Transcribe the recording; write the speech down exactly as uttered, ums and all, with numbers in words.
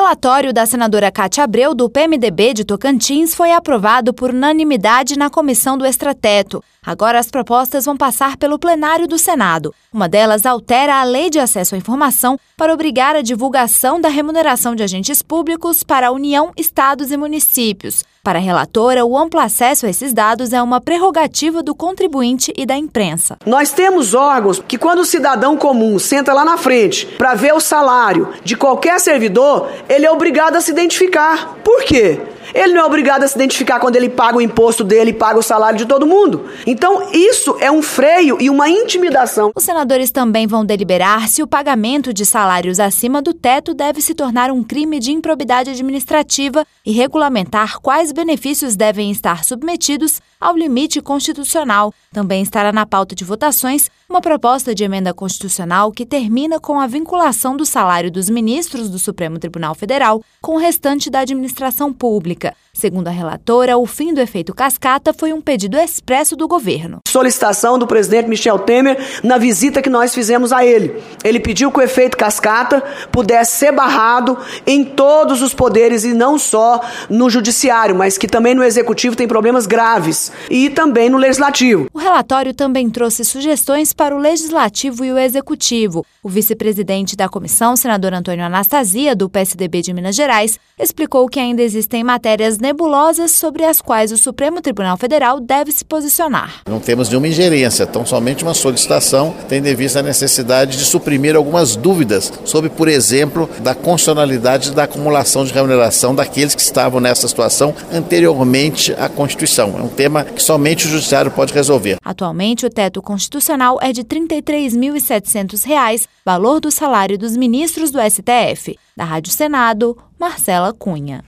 relatório da senadora Cátia Abreu, do P M D B de Tocantins, foi aprovado por unanimidade na comissão do Extrateto. Agora as propostas vão passar pelo plenário do Senado. Uma delas altera a Lei de Acesso à Informação para obrigar a divulgação da remuneração de agentes públicos para a União, estados e municípios. Para a relatora, o amplo acesso a esses dados é uma prerrogativa do contribuinte e da imprensa. Nós temos órgãos que, quando o cidadão comum senta lá na frente para ver o salário de qualquer servidor, ele é obrigado a se identificar. Por quê? Ele não é obrigado a se identificar quando ele paga o imposto dele e paga o salário de todo mundo. Então, isso é um freio e uma intimidação. Os senadores também vão deliberar se o pagamento de salários acima do teto deve se tornar um crime de improbidade administrativa e regulamentar quais benefícios devem estar submetidos ao limite constitucional. Também estará na pauta de votações uma proposta de emenda constitucional que termina com a vinculação do salário dos ministros do Supremo Tribunal Federal com o restante da administração pública. Segundo a relatora, o fim do efeito cascata foi um pedido expresso do governo. Solicitação do presidente Michel Temer na visita que nós fizemos a ele. Ele pediu que o efeito cascata pudesse ser barrado em todos os poderes e não só no judiciário, mas que também no executivo tem problemas graves e também no legislativo. O relatório também trouxe sugestões para o legislativo e o executivo. O vice-presidente da comissão, senador Antônio Anastasia, do P S D B de Minas Gerais, explicou que ainda existem matérias nebulosas sobre as quais o Supremo Tribunal Federal deve se posicionar. Não temos nenhuma ingerência, então somente uma solicitação, tendo em vista a necessidade de suprimir algumas dúvidas sobre, por exemplo, da constitucionalidade da acumulação de remuneração daqueles que estavam nessa situação anteriormente à Constituição. É um tema que somente o Judiciário pode resolver. Atualmente, o teto constitucional é de trinta e três mil e setecentos reais, valor do salário dos ministros do S T F. Da Rádio Senado, Marcela Cunha.